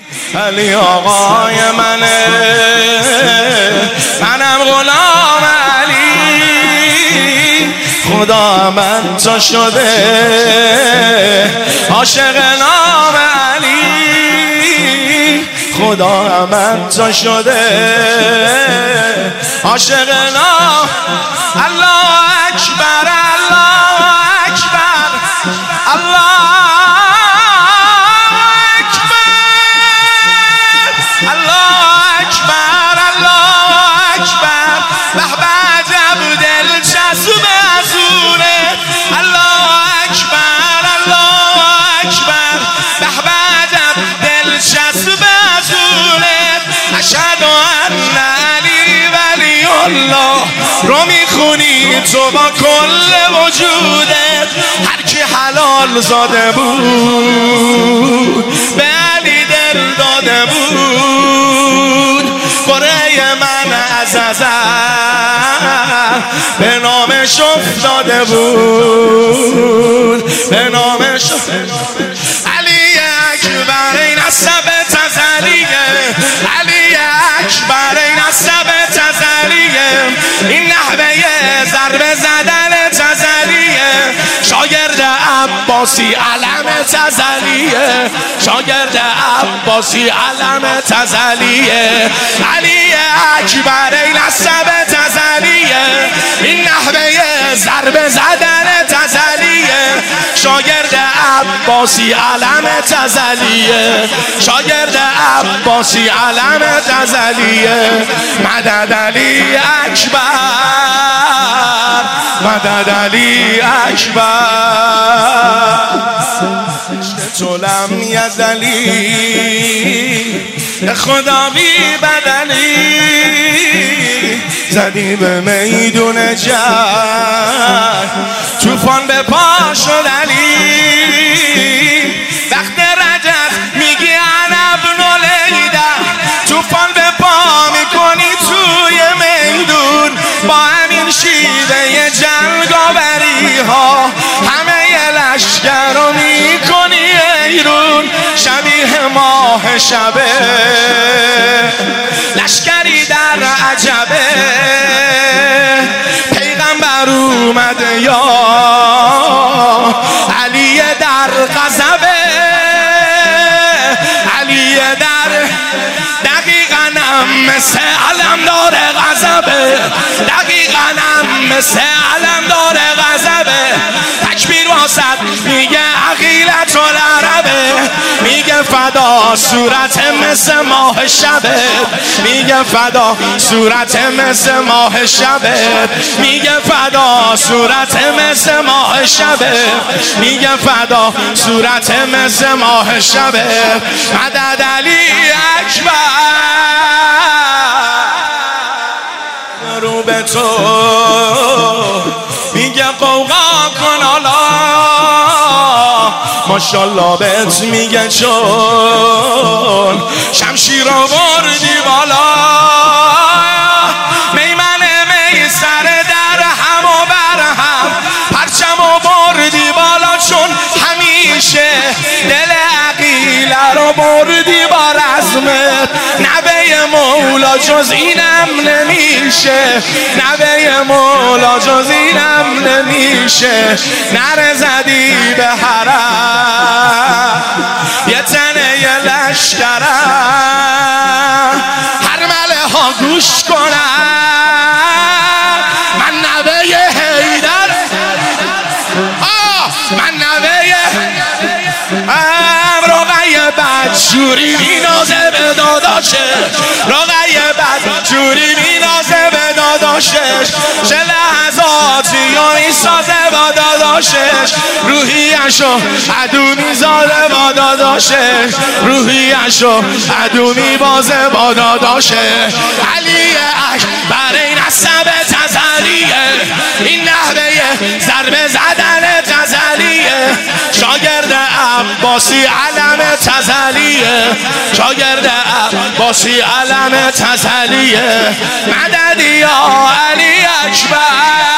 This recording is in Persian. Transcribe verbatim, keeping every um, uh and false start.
علی آقای منه، منم غلام علی، خدا من تا شده عاشق نام علی، خدا من تا شده عاشق نام. الله اکبر الله اکبر الله رو میخونی تو با کل وجودت، هر کی حلال زاده بود به علی دل داده بود، قره من از ازل به نامش افتاده بود، به نامش علی اکبر این عصب تزلیه، علی اکبر این عصب تزلیه، این نحوه ضربه زدن تزلیه، شاگرد عباسی علم تزلیه، شاگرد عباسی علم تزلیه، علی اکبر این عصب تزلیه، این نحوه ضربه زدن تزلیه، شاگرد عباسی علم تزلیه، شاگرد عباسی علم تزلیه، مدد علی اکبر، مدد علی اکبر، تو لم یزلی خدا بی بدلی، زدی به میدون جنگ توفان به پا شد علی، وقت رجب میگی انا ابن لیده، توفان به پا میکنی توی میدون، با همین شیوه جنگاوری ها همه لشکر رو میکنی ایرون، شبیه ماه شبه لشکری در عجبه، پیغمبر اومده یا علی در غضبه، علی در دقیقاً هم مثل علمدار غضبه، دقیقاً هم مثل علمدار غضبه، تکبیر واسط میگه عقیلت العربه، میگه فدا صورت مثل ماه شبه، میگه فدا صورت مثل ماه شبه، میگه فدا صورت مثل ماه شبه، میگه فدا صورت مثل ماه شبه، مدد علی اکبر، رو به تو میگه قوقا کن حالا، ماشالله بهت میگه چون شمشیر رو بردی بالا، میمن می سر در هم و بر هم، پرچم رو بردی بالا، چون همیشه دل عقیله رو بردی با رزمت، نبه مولا جز اینم نمیشه، نبه مولا جز اینم نمیشه، نره زدی به حرم یه تنه یه لشکرم، هر مله ها گوش کنم، من نبه حیدر، من نبه رقیه بدجوری مینازه به داداشش، رقیه بدجوری مینازه به داداشش، چه لحظاتی یا میسازه با داداشش، روحیشو عدو میزاده با داداشش، روحیشو عدو میبازه با داداشش، علی اکبر این عصب تزلیه، این نحوه ضربه زدن تزلیه، شاگرد عباسی علم تزلیه، شاگرد عباسی علم تزلیه، مدد یا علی اکبر.